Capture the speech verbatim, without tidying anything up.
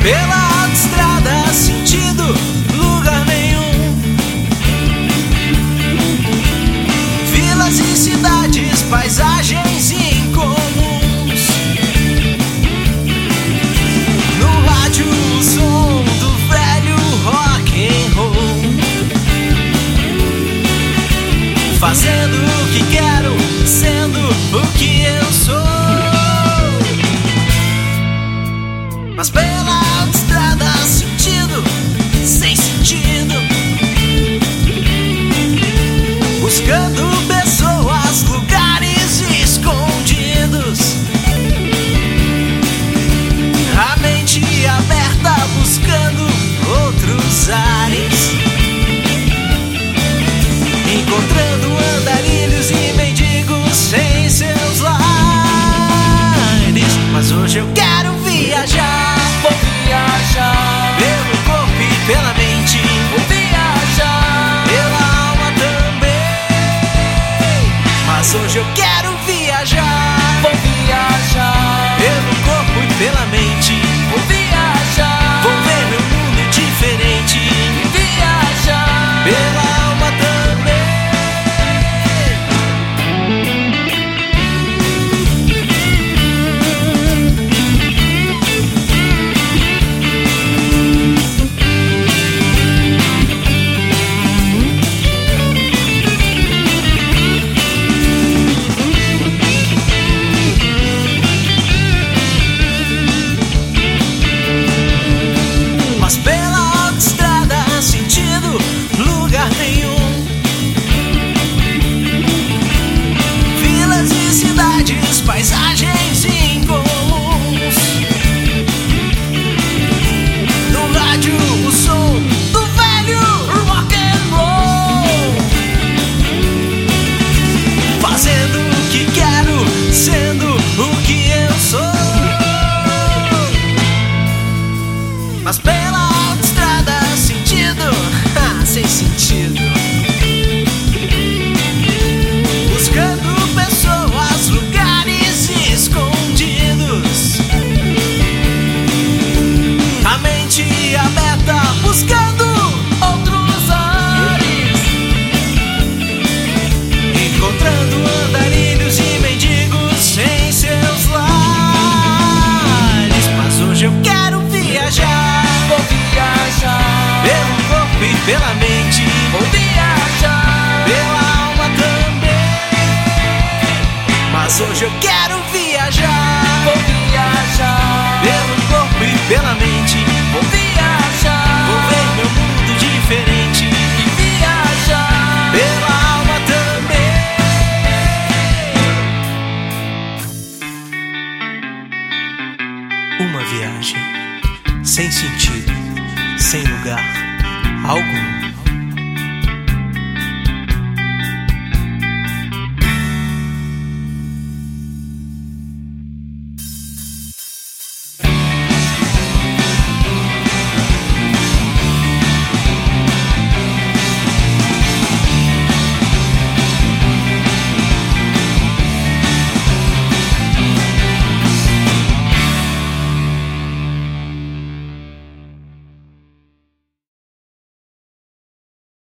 Pela autoestrada, sentido lugar nenhum. Vilas e cidades, paisagens incomuns. No rádio o som do velho rock and roll. Fazendo o que quero, sendo o que eu sou. Mas pela autoestrada, sentido sem sentido. Buscando pessoas, lugares escondidos. A mente aberta, buscando outros ares. Encontrando andarilhos e mendigos sem seus lares. Mas hoje eu quero viajar. Vou viajar Pelo corpo e pela mente. Vou viajar Pela alma também. Mas hoje eu quero viajar. Vou viajar Pelo corpo e pela mente. Vou viajar Vou ver meu mundo diferente. Viajar Pela alma também. Mas pela autoestrada, sentido lugar nenhum. Vilas e cidades, paisagens incomuns. No rádio o som do velho rock and roll. Fazendo o que quero, sendo o que eu sou. Mas pela autoestrada, sentido sem sentido. Buscando pessoas, lugares escondidos. A mente aberta, buscando outros ares. Encontrando andarilhos e mendigos sem seus lares. Mas hoje eu quero viajar. Vou viajar Pelo corpo e pela mente. Vou viajar Pela alma também. Mas hoje eu quero viajar. Vou viajar Pelo corpo e pela mente. Vou viajar Vou ver meu mundo diferente. E viajar Pela alma também. Uma viagem sem sentido, sem lugar algum.